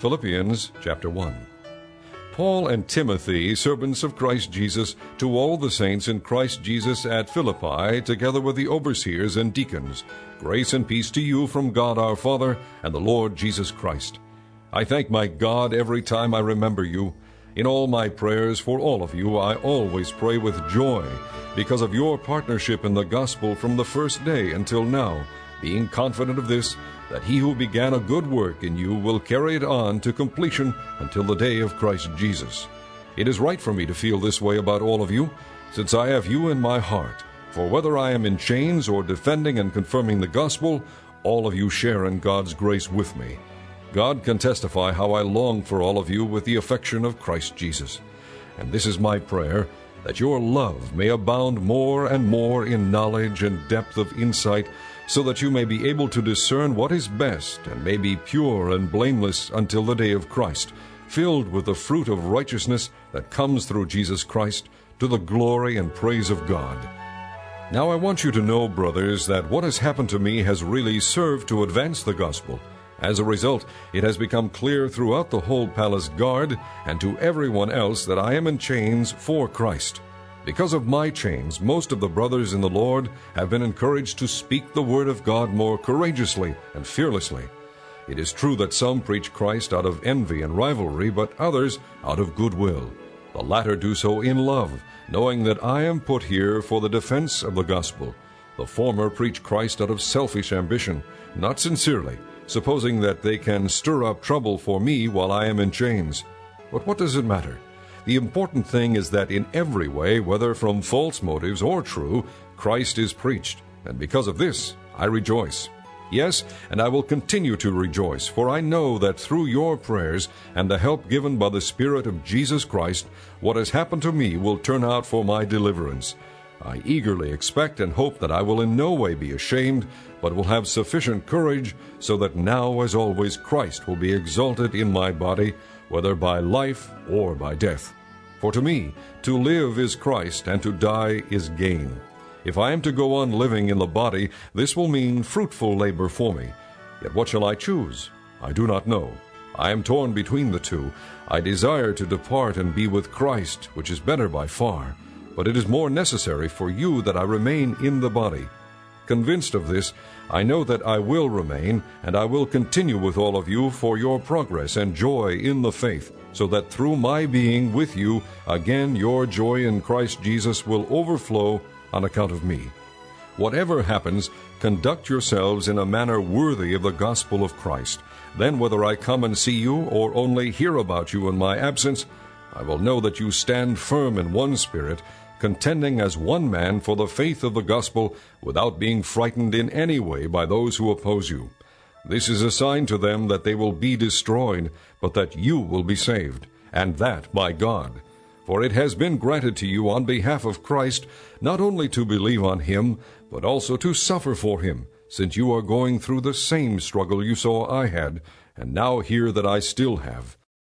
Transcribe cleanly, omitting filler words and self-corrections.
Philippians chapter 1. Paul and Timothy, servants of Christ Jesus, to all the saints in Christ Jesus at Philippi, together with the overseers and deacons, grace and peace to you from God our Father and the Lord Jesus Christ. I thank my God every time I remember you. In all my prayers for all of you, I always pray with joy because of your partnership in the gospel from the first day until now, being confident of this, that he who began a good work in you will carry it on to completion until the day of Christ Jesus. It is right for me to feel this way about all of you, since I have you in my heart. For whether I am in chains or defending and confirming the gospel, all of you share in God's grace with me. God can testify how I long for all of you with the affection of Christ Jesus. And this is my prayer, that your love may abound more and more in knowledge and depth of insight, so that you may be able to discern what is best, and may be pure and blameless until the day of Christ, filled with the fruit of righteousness that comes through Jesus Christ, to the glory and praise of God. Now I want you to know, brothers, that what has happened to me has really served to advance the gospel. As a result, it has become clear throughout the whole palace guard and to everyone else that I am in chains for Christ. Because of my chains, most of the brothers in the Lord have been encouraged to speak the word of God more courageously and fearlessly. It is true that some preach Christ out of envy and rivalry, but others out of goodwill. The latter do so in love, knowing that I am put here for the defense of the gospel. The former preach Christ out of selfish ambition, not sincerely, supposing that they can stir up trouble for me while I am in chains. But what does it matter? The important thing is that in every way, whether from false motives or true, Christ is preached, and because of this I rejoice. Yes, and I will continue to rejoice, for I know that through your prayers and the help given by the Spirit of Jesus Christ, what has happened to me will turn out for my deliverance. I eagerly expect and hope that I will in no way be ashamed, but will have sufficient courage, so that now as always Christ will be exalted in my body, whether by life or by death. For to me, to live is Christ, and to die is gain. If I am to go on living in the body, this will mean fruitful labor for me. Yet what shall I choose? I do not know. I am torn between the two. I desire to depart and be with Christ, which is better by far. But it is more necessary for you that I remain in the body. Convinced of this, I know that I will remain, and I will continue with all of you for your progress and joy in the faith, so that through my being with you, again your joy in Christ Jesus will overflow on account of me. Whatever happens, conduct yourselves in a manner worthy of the gospel of Christ. Then whether I come and see you or only hear about you in my absence, I will know that you stand firm in one spirit, contending as one man for the faith of the gospel, without being frightened in any way by those who oppose you. This is a sign to them that they will be destroyed, but that you will be saved, and that by God. For it has been granted to you on behalf of Christ not only to believe on him, but also to suffer for him, since you are going through the same struggle you saw I had, and now hear that I still have.